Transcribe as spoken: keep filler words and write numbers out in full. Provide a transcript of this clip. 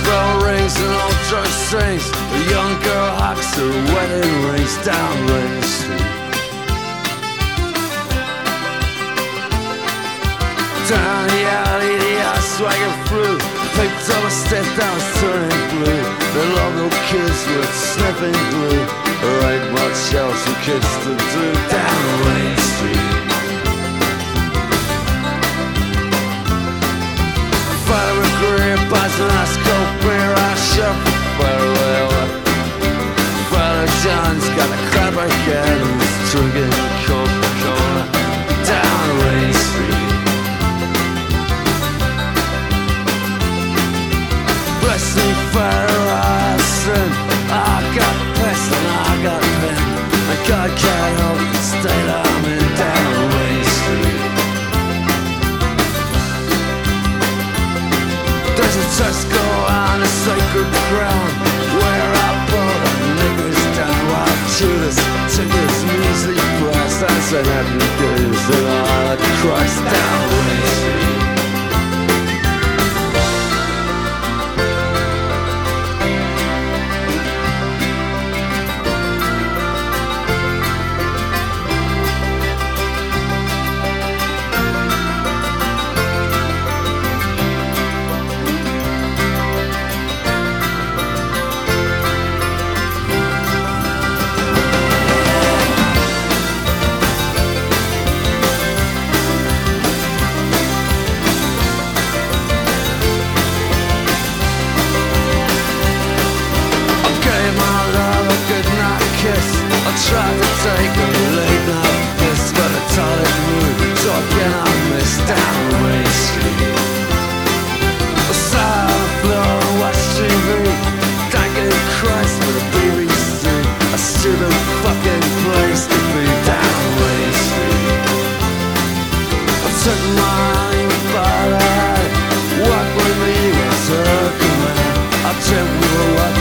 bell rings and old church sings. A young girl hawks her wedding rings down Rain Street. Down the alley, the house swagging through. Picked up a step down, was turning blue. The local kids were sniffing glue. There ain't much else for kids to do down Rain Street. Father agree, buys an ice cold beer, I shove the farewell. Father John's got a crab again, and he's drinking Coca-Cola down Rain Street. Bless me, Father, I sin. I got pest and I got pen, and God can't help the state I'm in down Rain Street. There's a Tesco on a sacred ground where I bought the niggers down while Judas took his measly price. I said happy days and all the Christ down Rain Street. I tried to take a late night piss, but I told it mood, talking on this down Rain Street. I sat on the floor and watched T V, thanking Christ for the B B C. A stupid fucking place to be down Rain Street. I took my father, walk with me, was a command. I dreamt we were walking